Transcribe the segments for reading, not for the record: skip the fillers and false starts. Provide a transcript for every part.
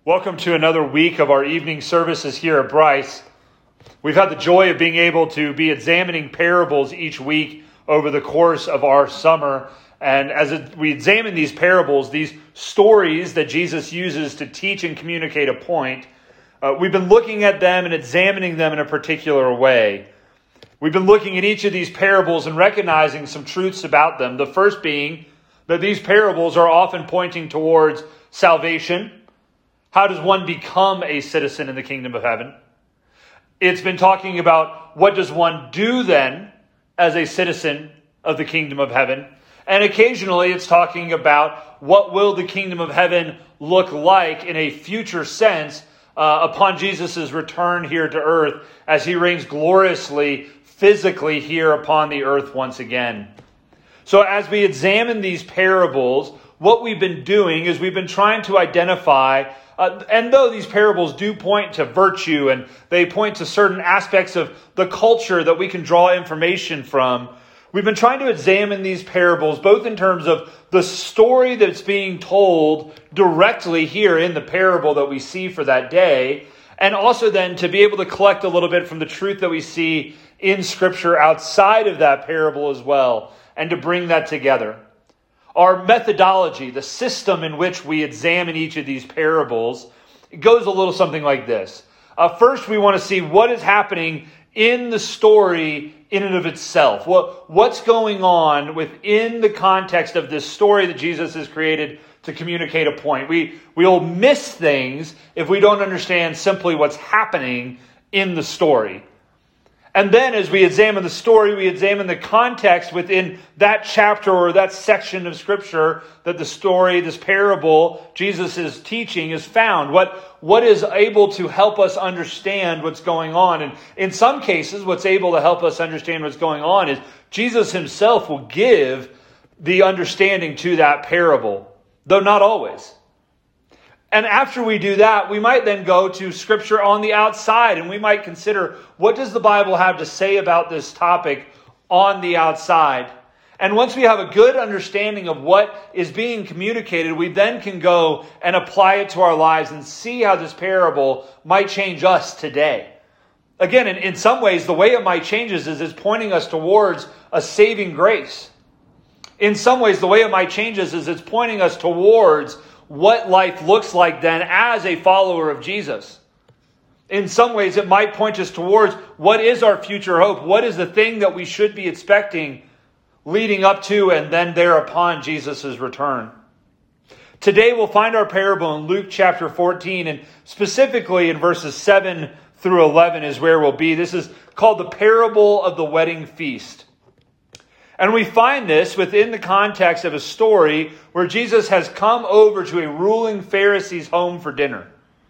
Welcome to another week of our evening services here at Bryce. We've had the joy of being able to be examining parables each week over the course of our summer. And as we examine these parables, these stories that Jesus uses to teach and communicate a point, we've been looking at them and examining them in a particular way. We've been looking at each of these parables and recognizing some truths about them. The first being that these parables are often pointing towards salvation. How does one become a citizen in the kingdom of heaven? It's been talking about what does one do then as a citizen of the kingdom of heaven. And occasionally it's talking about what will the kingdom of heaven look like in a future sense upon Jesus' return here to earth as he reigns gloriously, physically here upon the earth once again. So as we examine these parables, what we've been doing is we've been trying to identify and though these parables do point to virtue and they point to certain aspects of the culture that we can draw information from, we've been trying to examine these parables both in terms of the story that's being told directly here in the parable that we see for that day, and also then to be able to collect a little bit from the truth that we see in Scripture outside of that parable as well, and to bring that together. Our methodology, the system in which we examine each of these parables, it goes a little something like this. First, we want to see what is happening in the story in and of itself. What's going on within the context of this story that Jesus has created to communicate a point. We'll miss things if we don't understand simply what's happening in the story. And then as we examine the story, we examine the context within that chapter or that section of Scripture that the story, this parable, Jesus is teaching is found. What is able to help us understand what's going on? And in some cases, what's able to help us understand what's going on is Jesus himself will give the understanding to that parable, though not always. And after we do that, we might then go to Scripture on the outside, and we might consider, what does the Bible have to say about this topic on the outside? And once we have a good understanding of what is being communicated, we then can go and apply it to our lives and see how this parable might change us today. Again, in some ways, the way it might change us is it's pointing us towards a saving grace. In some ways, the way it might change us is it's pointing us towards what life looks like then as a follower of Jesus. In some ways, it might point us towards what is our future hope? What is the thing that we should be expecting leading up to and then thereupon Jesus' return? Today, we'll find our parable in Luke chapter 14, and specifically in verses 7 through 11 is where we'll be. This is called the parable of the wedding feast. And we find this within the context of a story where Jesus has come over to a ruling Pharisee's home for dinner.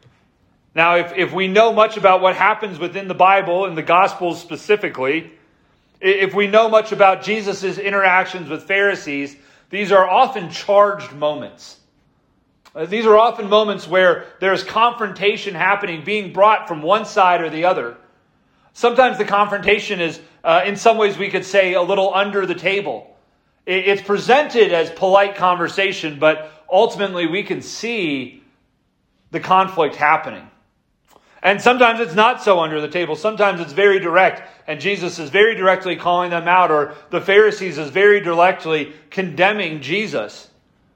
Now, if we know much about what happens within the Bible and the Gospels specifically, if we know much about Jesus' interactions with Pharisees, these are often charged moments. These are often moments where there's confrontation happening, being brought from one side or the other. Sometimes the confrontation is, in some ways we could say, a little under the table. It's presented as polite conversation, but ultimately we can see the conflict happening. And sometimes it's not so under the table. Sometimes it's very direct, and Jesus is very directly calling them out, or the Pharisees is very directly condemning Jesus.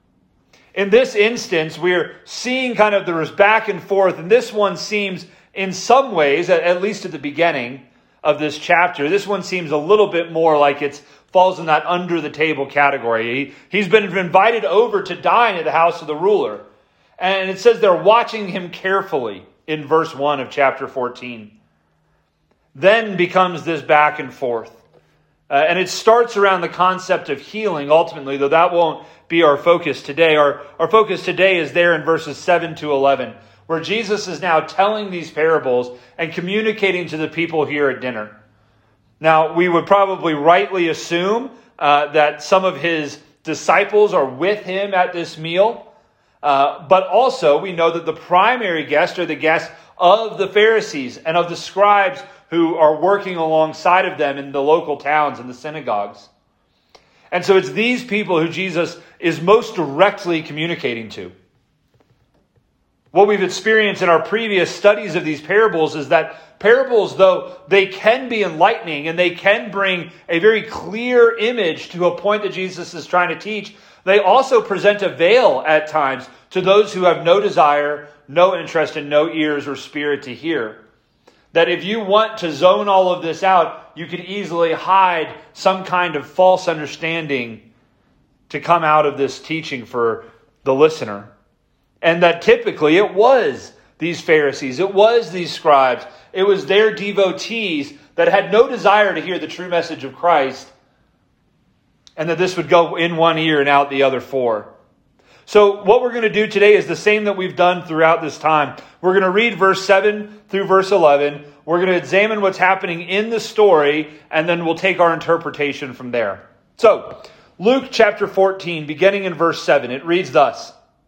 In this instance, we're seeing kind of there's back and forth, and this one seems, in some ways, at least at the beginning of this chapter, this one seems a little bit more like it falls in that under the table category. He's been invited over to dine at the house of the ruler. And it says they're watching him carefully in verse 1 of chapter 14. Then becomes this back and forth. And it starts around the concept of healing ultimately, though that won't be our focus today. Our focus today is there in verses 7 to 11. Where Jesus is now telling these parables and communicating to the people here at dinner. Now, we would probably rightly assume that some of his disciples are with him at this meal. But also, we know that the primary guests are the guests of the Pharisees and of the scribes who are working alongside of them in the local towns and the synagogues. And so it's these people who Jesus is most directly communicating to. What we've experienced in our previous studies of these parables is that parables, though they can be enlightening and they can bring a very clear image to a point that Jesus is trying to teach, they also present a veil at times to those who have no desire, no interest, and no ears or spirit to hear. That if you want to zone all of this out, you could easily hide some kind of false understanding to come out of this teaching for the listener. And that typically it was these Pharisees, it was these scribes, it was their devotees that had no desire to hear the true message of Christ, and that this would go in one ear and out the other four. So what we're going to do today is the same that we've done throughout this time. We're going to read verse 7 through verse 11. We're going to examine what's happening in the story, and then we'll take our interpretation from there. So, Luke chapter 14, beginning in verse 7, it reads thus.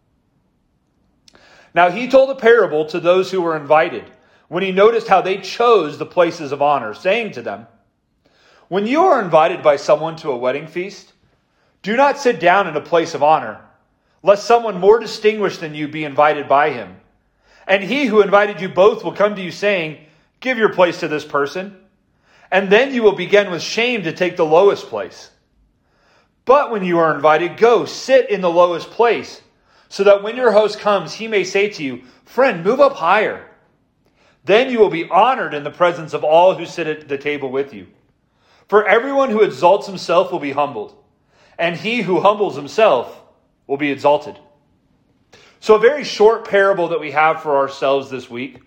Now he told a parable to those who were invited, when he noticed how they chose the places of honor, saying to them, when you are invited by someone to a wedding feast, do not sit down in a place of honor, lest someone more distinguished than you be invited by him. And he who invited you both will come to you saying, give your place to this person. And then you will begin with shame to take the lowest place. But when you are invited, go sit in the lowest place, so that when your host comes, he may say to you, friend, move up higher. Then you will be honored in the presence of all who sit at the table with you. For everyone who exalts himself will be humbled, and he who humbles himself will be exalted. So a very short parable that we have for ourselves this week.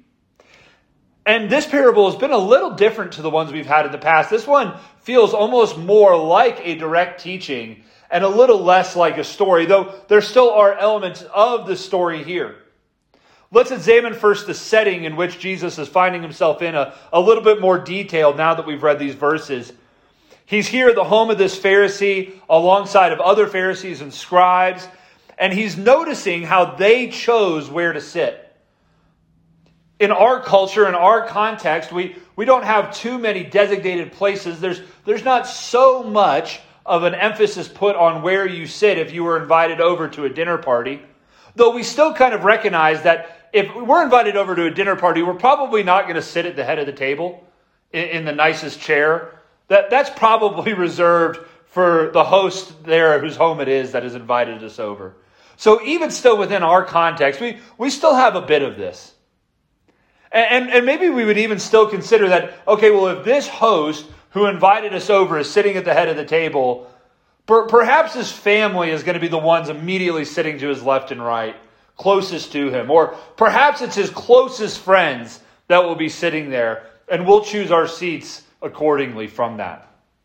And this parable has been a little different to the ones we've had in the past. This one feels almost more like a direct teaching and a little less like a story, though there still are elements of the story here. Let's examine first the setting in which Jesus is finding himself in a little bit more detail now that we've read these verses. He's here at the home of this Pharisee alongside of other Pharisees and scribes, and he's noticing how they chose where to sit. In our culture, in our context, we don't have too many designated places. There's not so much of an emphasis put on where you sit if you were invited over to a dinner party. Though we still kind of recognize that if we're invited over to a dinner party, we're probably not going to sit at the head of the table in the nicest chair. That's probably reserved for the host there whose home it is that has invited us over. So even still within our context, we still have a bit of this. And maybe we would even still consider that, okay, well, if this host who invited us over is sitting at the head of the table, perhaps his family is going to be the ones immediately sitting to his left and right, closest to him. Or perhaps it's his closest friends that will be sitting there, and we'll choose our seats accordingly from that.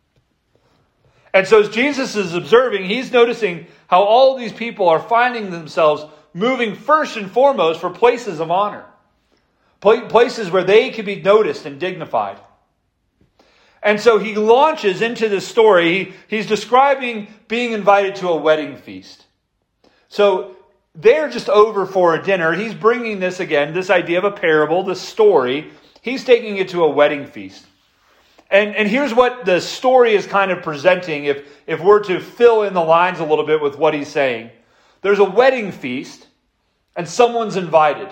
And so as Jesus is observing, he's noticing how all these people are finding themselves moving first and foremost for places of honor. Places where they can be noticed and dignified. And so he launches into this story. He's describing being invited to a wedding feast. So they're just over for a dinner. He's bringing this again, this idea of a parable, this story. He's taking it to a wedding feast. And here's what the story is kind of presenting if we're to fill in the lines a little bit with what he's saying. There's a wedding feast and someone's invited.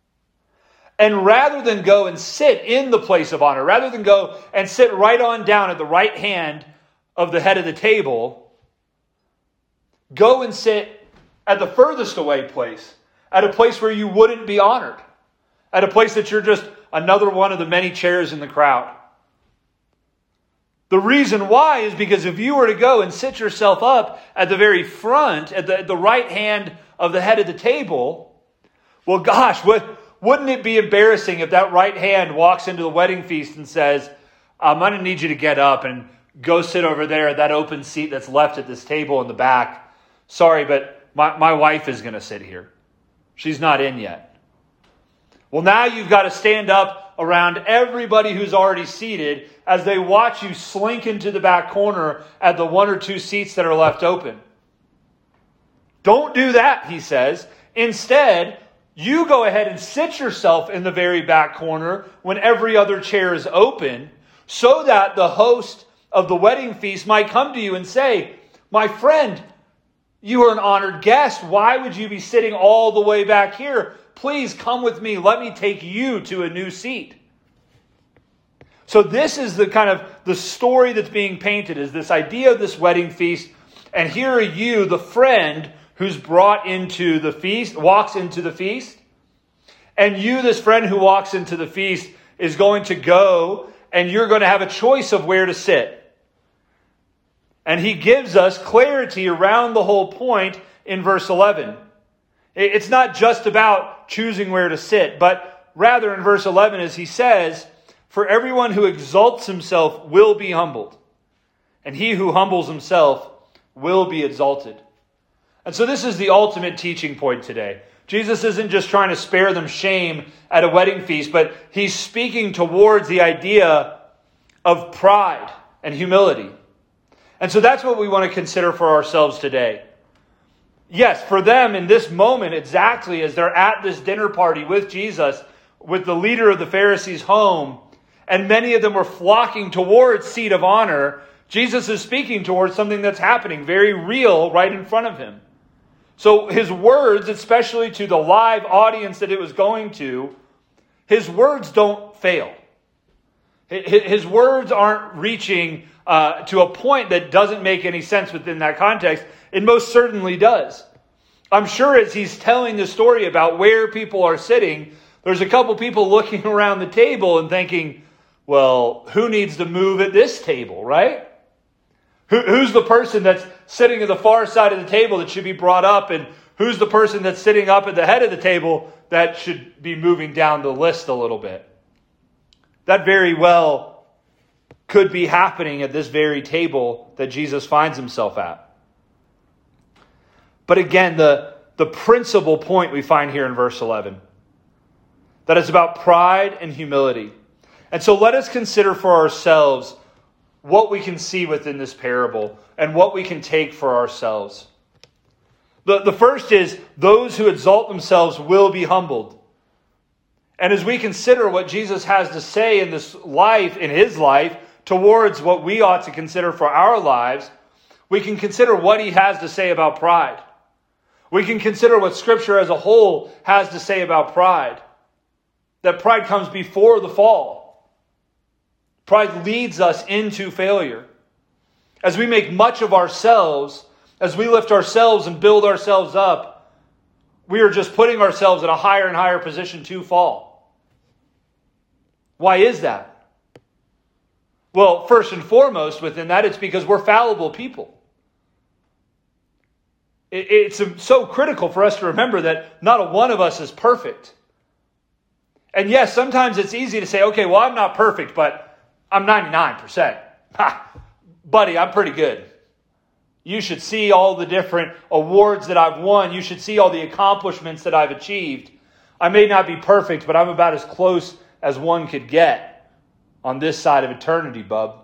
And rather than go and sit in the place of honor, rather than go and sit right on down at the right hand of the head of the table, go and sit at the furthest away place, at a place where you wouldn't be honored, at a place that you're just another one of the many chairs in the crowd. The reason why is because if you were to go and sit yourself up at the very front, at the right hand of the head of the table, well, gosh, wouldn't it be embarrassing if that right hand walks into the wedding feast and says, I'm going to need you to get up and go sit over there at that open seat that's left at this table in the back. Sorry, but my wife is going to sit here. She's not in yet. Well, now you've got to stand up around everybody who's already seated as they watch you slink into the back corner at the one or two seats that are left open. Don't do that, he says. Instead, you go ahead and sit yourself in the very back corner when every other chair is open, so that the host of the wedding feast might come to you and say, my friend, you are an honored guest. Why would you be sitting all the way back here? please come with me. Let me take you to a new seat. So this is the kind of the story that's being painted, is this idea of this wedding feast. And here are you, the friend who's brought into the feast, walks into the feast. And you, this friend who walks into the feast, is going to go and you're going to have a choice of where to sit. And he gives us clarity around the whole point in verse 11. It's not just about choosing where to sit, but rather in verse 11, as he says, for everyone who exalts himself will be humbled, and he who humbles himself will be exalted. And so this is the ultimate teaching point today. Jesus isn't just trying to spare them shame at a wedding feast, but he's speaking towards the idea of pride and humility. And so that's what we want to consider for ourselves today. Yes, for them in this moment, exactly as they're at this dinner party with Jesus, with the leader of the Pharisees' home, and many of them were flocking towards seat of honor, Jesus is speaking towards something that's happening, very real, right in front of him. So his words, especially to the live audience that it was going to, his words don't fail. His words aren't reaching to a point that doesn't make any sense within that context. It most certainly does. I'm sure as he's telling the story about where people are sitting, there's a couple people looking around the table and thinking, well, who needs to move at this table, right? Who's the person that's sitting at the far side of the table that should be brought up? And who's the person that's sitting up at the head of the table that should be moving down the list a little bit? That very well could be happening at this very table that Jesus finds himself at. But again, the principal point we find here in verse 11, that it's about pride and humility. And so let us consider for ourselves what we can see within this parable and what we can take for ourselves. The first is, those who exalt themselves will be humbled. And as we consider what Jesus has to say in this life, in his life, towards what we ought to consider for our lives, we can consider what he has to say about pride. We can consider what Scripture as a whole has to say about pride. That pride comes before the fall. Pride leads us into failure. As we make much of ourselves, as we lift ourselves and build ourselves up, we are just putting ourselves in a higher and higher position to fall. Why is that? Well, first and foremost within that, it's because we're fallible people. It's so critical for us to remember that not a one of us is perfect. And yes, sometimes it's easy to say, okay, well, I'm not perfect, but I'm 99%. Ha, buddy, I'm pretty good. You should see all the different awards that I've won. You should see all the accomplishments that I've achieved. I may not be perfect, but I'm about as close as one could get on this side of eternity, bub.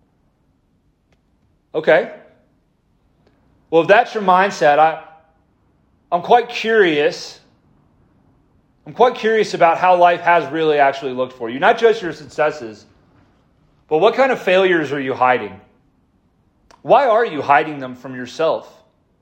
Okay. Well, if that's your mindset, I'm quite curious. I'm quite curious about how life has really actually looked for you. Not just your successes, but what kind of failures are you hiding? Why are you hiding them from yourself?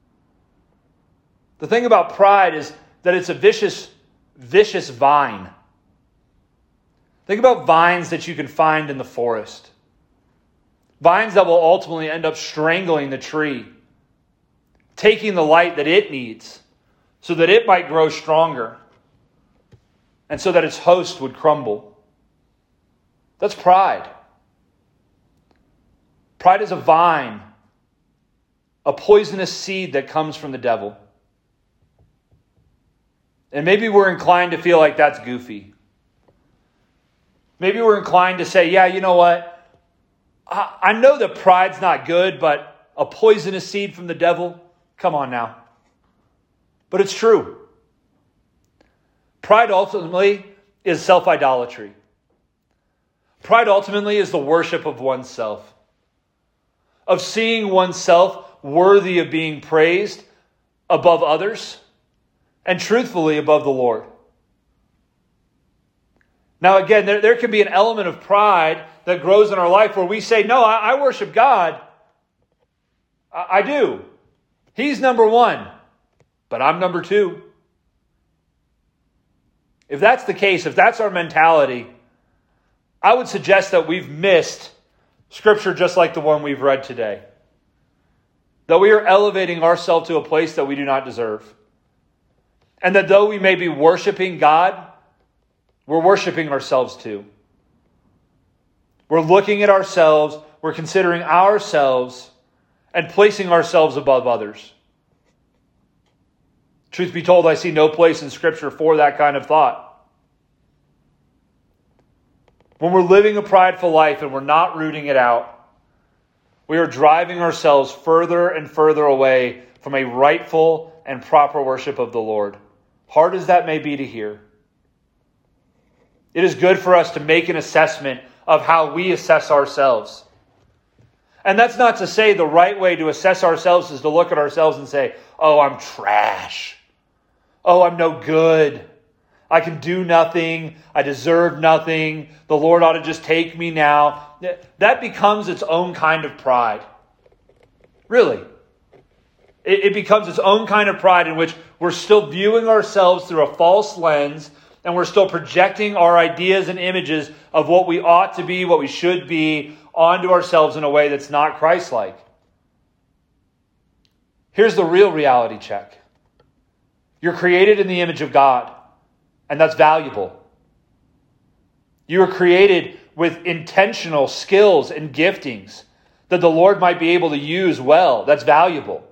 The thing about pride is that it's a vicious vine. Think about vines that you can find in the forest. Vines that will ultimately end up strangling the tree, taking the light that it needs so that it might grow stronger and so that its host would crumble. That's pride. Pride is a vine, a poisonous seed that comes from the devil. And maybe we're inclined to feel like that's goofy. Maybe we're inclined to say, yeah, you know what? I know that pride's not good, but a poisonous seed from the devil? Come on now. But it's true. Pride ultimately is self-idolatry. Pride ultimately is the worship of oneself. Of seeing oneself worthy of being praised above others and truthfully above the Lord. Now again, there can be an element of pride that grows in our life where we say, no, I worship God. I do. He's number one, but I'm number two. If that's the case, if that's our mentality, I would suggest that we've missed Scripture just like the one we've read today. That we are elevating ourselves to a place that we do not deserve. And that though we may be worshiping God, we're worshiping ourselves too. We're looking at ourselves, we're considering ourselves, and placing ourselves above others. Truth be told, I see no place in Scripture for that kind of thought. When we're living a prideful life and we're not rooting it out, we are driving ourselves further and further away from a rightful and proper worship of the Lord. Hard as that may be to hear. It is good for us to make an assessment of how we assess ourselves. And that's not to say the right way to assess ourselves is to look at ourselves and say, oh, I'm trash. Oh, I'm no good. I can do nothing. I deserve nothing. The Lord ought to just take me now. That becomes its own kind of pride. Really. It becomes its own kind of pride in which we're still viewing ourselves through a false lens, and we're still projecting our ideas and images of what we ought to be, what we should be, onto ourselves in a way that's not Christ-like. Here's the real reality check. You're created in the image of God. And that's valuable. You were created with intentional skills and giftings that the Lord might be able to use well. That's valuable.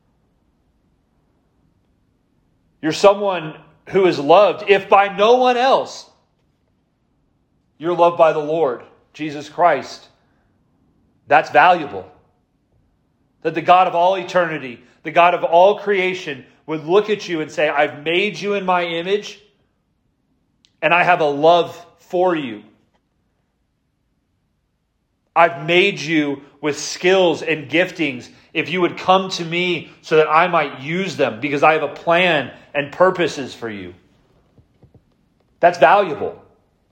You're someone who is loved, if by no one else. You're loved by the Lord, Jesus Christ. That's valuable. That the God of all eternity, the God of all creation, would look at you and say, I've made you in my image, and I have a love for you. I've made you with skills and giftings if you would come to me so that I might use them because I have a plan and purposes for you. That's valuable.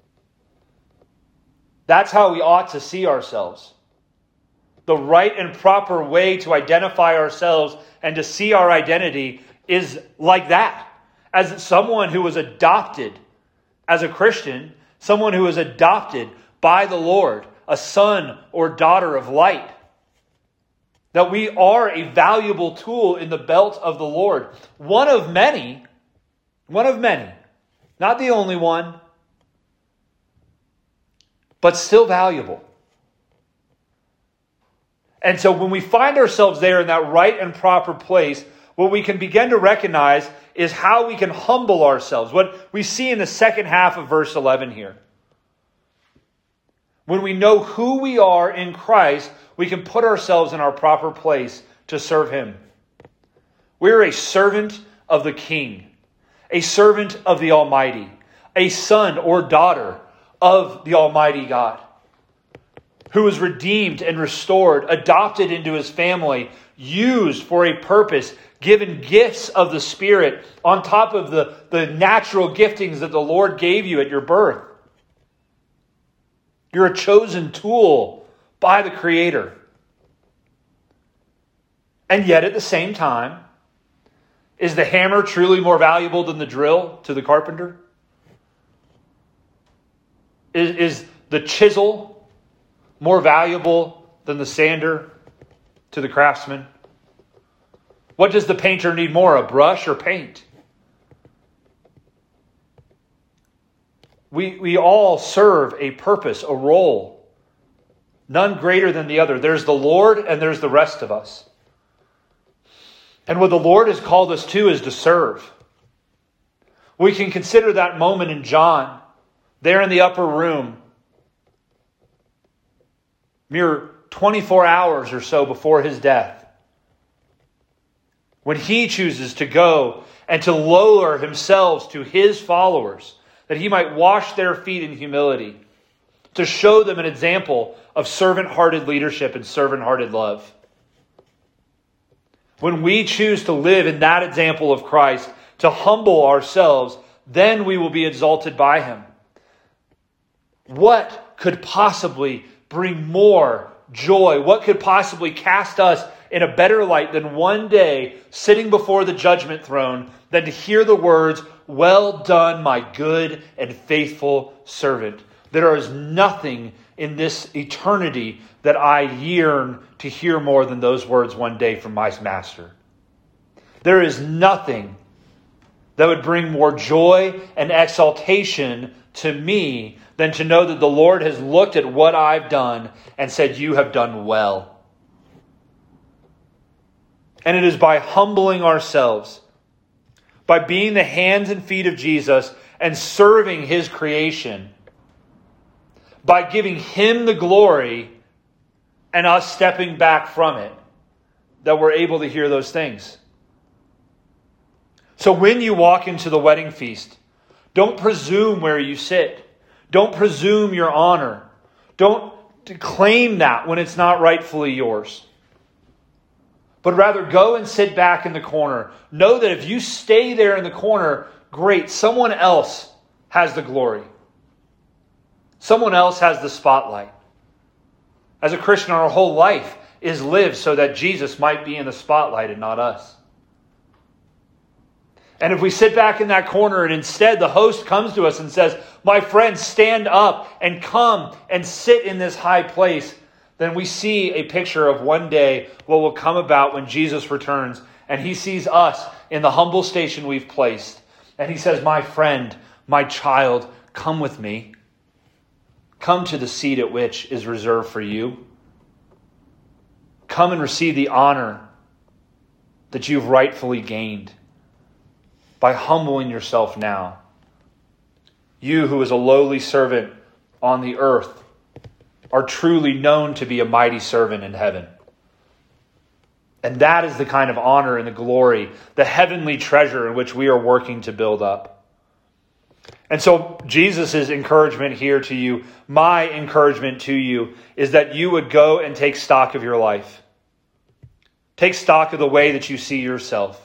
That's how we ought to see ourselves. The right and proper way to identify ourselves and to see our identity is like that. As someone who was adopted as a Christian, someone who is adopted by the Lord, a son or daughter of light. That we are a valuable tool in the belt of the Lord. One of many, not the only one, but still valuable. And so when we find ourselves there in that right and proper place, what we can begin to recognize is how we can humble ourselves. What we see in the second half of verse 11 here. When we know who we are in Christ, we can put ourselves in our proper place to serve Him. We're a servant of the King, a servant of the Almighty, a son or daughter of the Almighty God, who was redeemed and restored, adopted into His family, used for a purpose, given gifts of the Spirit on top of the natural giftings that the Lord gave you at your birth. You're a chosen tool by the Creator. And yet at the same time, is the hammer truly more valuable than the drill to the carpenter? Is the chisel more valuable than the sander to the craftsman? What does the painter need more, a brush or paint? We all serve a purpose, a role. None greater than the other. There's the Lord and there's the rest of us. And what the Lord has called us to is to serve. We can consider that moment in John, there in the upper room, mere 24 hours or so before his death, when he chooses to go and to lower himself to his followers, that he might wash their feet in humility, to show them an example of servant-hearted leadership and servant-hearted love. When we choose to live in that example of Christ, to humble ourselves, then we will be exalted by Him. What could possibly bring more joy? What could possibly cast us in a better light than one day sitting before the judgment throne than to hear the words, "Well done, my good and faithful servant." There is nothing in this eternity that I yearn to hear more than those words one day from my master. There is nothing that would bring more joy and exaltation to me than to know that the Lord has looked at what I've done and said, "You have done well." And it is by humbling ourselves, by being the hands and feet of Jesus and serving His creation, by giving Him the glory and us stepping back from it, that we're able to hear those things. So when you walk into the wedding feast, don't presume where you sit. Don't presume your honor. Don't claim that when it's not rightfully yours. But rather go and sit back in the corner. Know that if you stay there in the corner, great, someone else has the glory. Someone else has the spotlight. As a Christian, our whole life is lived so that Jesus might be in the spotlight and not us. And if we sit back in that corner and instead the host comes to us and says, "My friends, stand up and come and sit in this high place," then we see a picture of one day what will come about when Jesus returns and He sees us in the humble station we've placed. And He says, "My friend, my child, come with me. Come to the seat at which is reserved for you. Come and receive the honor that you've rightfully gained by humbling yourself now. You who is a lowly servant on the earth are truly known to be a mighty servant in heaven." And that is the kind of honor and the glory, the heavenly treasure in which we are working to build up. And so Jesus' encouragement here to you, my encouragement to you, is that you would go and take stock of your life. Take stock of the way that you see yourself.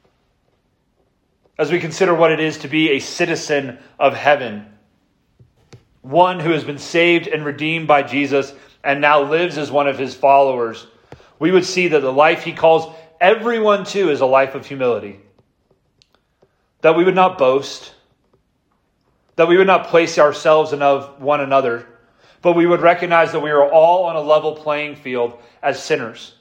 As we consider what it is to be a citizen of heaven, one who has been saved and redeemed by Jesus and now lives as one of His followers, we would see that the life He calls everyone to is a life of humility. That we would not boast, that we would not place ourselves above one another, but we would recognize that we are all on a level playing field as sinners.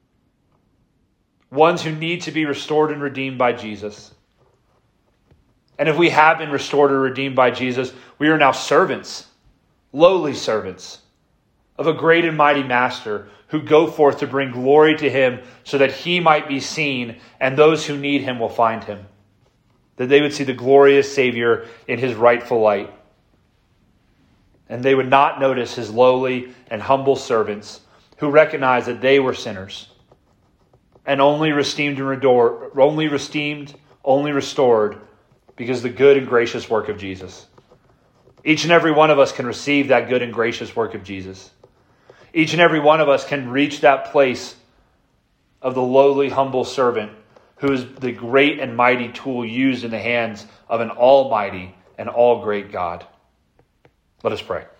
Ones who need to be restored and redeemed by Jesus. And if we have been restored or redeemed by Jesus, we are now servants, lowly servants of a great and mighty Master who go forth to bring glory to Him so that He might be seen and those who need Him will find Him. That they would see the glorious Savior in His rightful light. And they would not notice His lowly and humble servants who recognized that they were sinners and only restored because of the good and gracious work of Jesus. Each and every one of us can receive that good and gracious work of Jesus. Each and every one of us can reach that place of the lowly, humble servant who is the great and mighty tool used in the hands of an almighty and all great God. Let us pray.